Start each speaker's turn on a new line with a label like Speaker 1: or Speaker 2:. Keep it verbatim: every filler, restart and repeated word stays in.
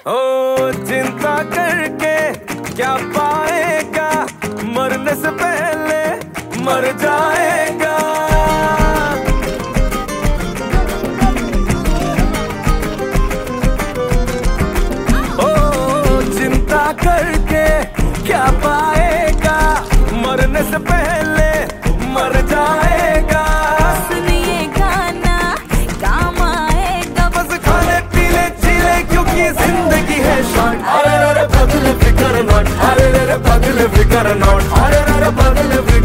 Speaker 1: ओ चिंता करके क्या पाएगा, मरने से पहले मर जाएगा। ओ चिंता करके क्या पाएगा, मरने से पहले मर जाएगा।
Speaker 2: सुनिए गाना काम आएगा,
Speaker 1: बस खाने पीले चीले क्योंकि जिंदगी है शॉर्ट। अरे अरे बदल फिकर नॉट, अरे अरे बदल फिकर नॉट, अरे अरे बदल फिकर